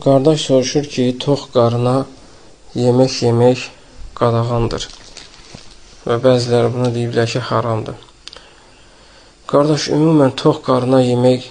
Qardaş soruşur ki, tox qarına yemək yemək qadağandır və bəziləri bunu deyiblər ki, haramdır. Qardaş, ümumən tox qarına yemək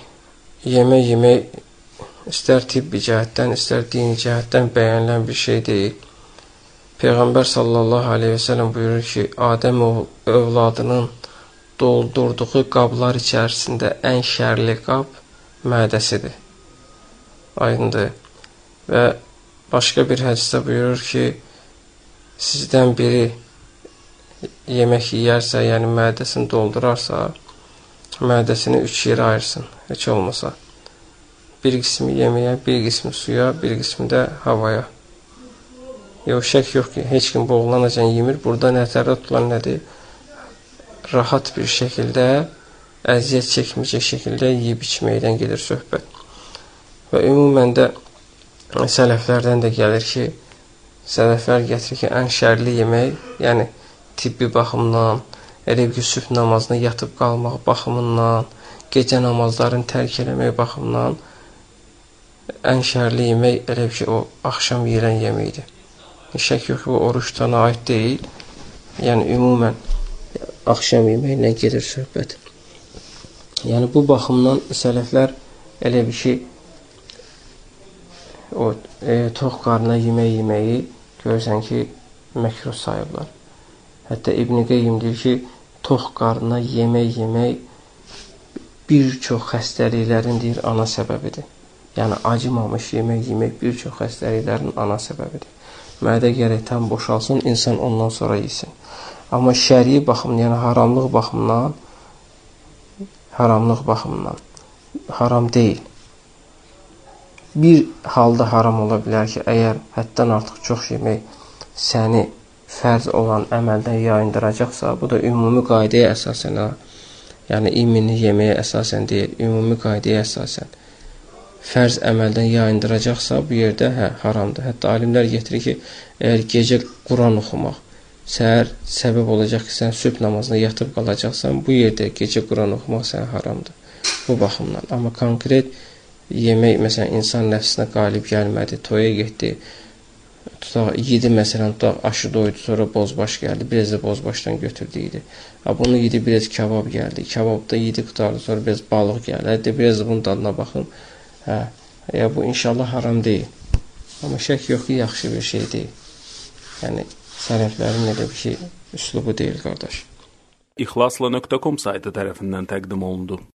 istər tibbi cəhətdən, istər dini cəhətdən bəyənilən bir şey deyil. Peyğəmbər sallallahu aleyhi və səlləm buyurur ki, Adəm övladının doldurduğu qablar içərisində ən şərli qab mədəsidir. Aydındır. Və başqa bir hədisdə buyurur ki, sizdən biri yemək yeyərsə, yəni mədəsini doldurarsa, mədəsini 3 yerə ayırsın, heç olmasa. Bir qismi yeməyə, bir qismi suya, bir qismi də havaya. Şək yox ki, heç kim boğulanacan yemir. Burada nəzərdə tutulan nədir? Rahat bir şəkildə, əziyyət çəkməyəcək şəkildə yeyib içməkdən gedir söhbət. Və ümumən də sələflərdən də gəlir ki, sələflər gətirir ki, ən şərli yemək, yəni tibbi baxımdan, elə ki, sübh namazına yatıb qalmaq baxımından, gecə namazlarını tərk eləmək baxımından ən şərli yemək elə ki, o axşam yeyilən yeməkdir. Şək yox ki, bu oruç tutana aid deyil. Yəni, ümumən axşam yeməklə gedir söhbət. Yəni, bu baxımdan sələflər elə bir ki, o tox qarına yemək yeməyi görürsən ki, məkruh sayıblar. Hətta İbn Qeyyim deyir ki, tox qarına yemək bir çox xəstəliklərin deyir, ana səbəbidir. Yəni, acımamış yemək bir çox xəstəliklərin ana səbəbidir. Mədə gərək tam boşalsın, insan ondan sonra yesin. Amma şəri baxımdan, yəni haramlıq baxımından haram deyil. Bir halda haram ola bilər ki, əgər həddən artıq çox yemək səni fərz olan əməldən yayındıracaqsa, bu da ümumi qaydaya əsasən, yəni imini yeməyə əsasən deyil, ümumi qaydaya əsasən fərz əməldən yayındıracaqsa, bu yerdə haramdır. Hətta alimlər getirir ki, əgər gecə Quran oxumaq səhər səbəb olacaq ki, sən sübh namazına yatıb qalacaqsan, bu yerdə gecə Quran oxumaq sənə haramdır. Bu baxımdan. Amma konkret yemək, məsələn, insan nəfsinə qalib gəlmədi, toya getdi, yedi, məsələn, aşı doydu, sonra bozbaş gəldi, biraz da bozbaşdan götürdü idi. Bunu yedi, biraz kebab gəldi, kebabda yedi qutardı, sonra biraz balıq gəldi, biraz da bunun dadına baxın. Bu inşallah haram deyil. Amma şək yox ki, yaxşı bir şey deyil. Yəni, sələflərin elə bir şey üslubu deyil, qardaş. İxlasla.com saytı tərəfindən təqdim olundu.